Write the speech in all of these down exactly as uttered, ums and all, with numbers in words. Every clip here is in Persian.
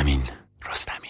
امین رستمی.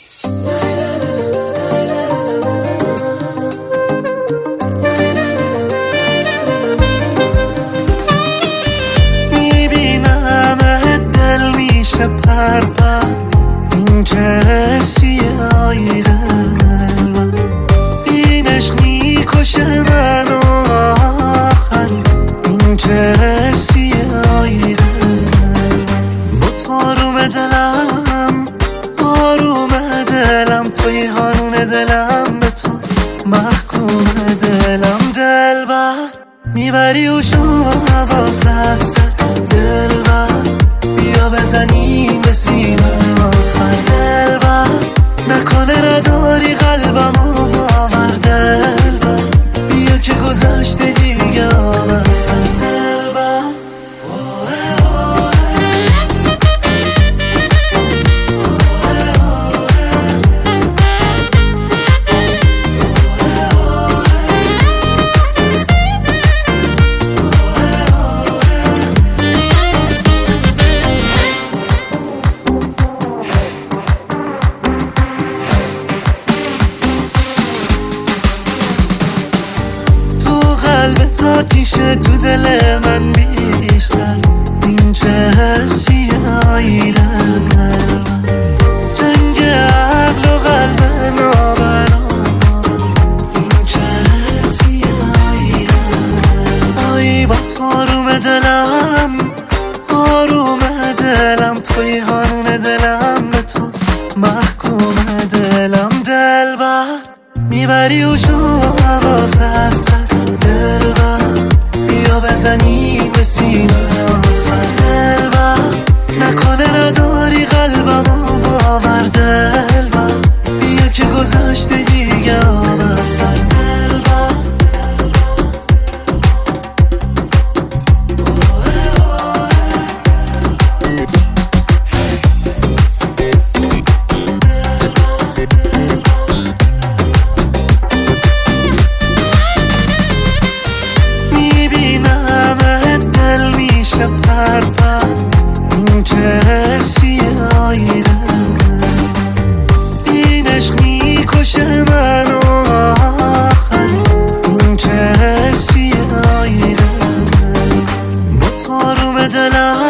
میبینم دل میشه پر پر، این چه حسیه آی دلم، این عشق میکشه منو آخر، این چه حسیه آی دلم. با تو آروم دلم، آروم دلم، توی قانون دلم، به تو محکوم دلم. دلبر میبری و شو حواس هست، دلبر بیا بزنیم به سینه آخر، دلبر نکنه نداری قلبمو باور، دلبر بیا که گذشته دیگه آب از سر، دلبر قلبت آتیشه، تو دل من بیشتر، این چه حسیه آی دلم، جنگ عقل و قلب نابرابر، این چه حسیه آی دلم. آی با تو آروم دلم، آروم دلم، توی قانون دلم، به تو محکوم دلم. دلبر میبری و شو حواس هست، دلبر بیا بزنیم به سینه آخر، دلبر نکنه نداری قلبمو باور، دلبر بیا که گذشته دیگه آب از سر، دلبر پر پر، این چه حسیه آی دلم، این عشق میکشه منو آخر، این چه حسیه آی دلم. با تو آروم دلم،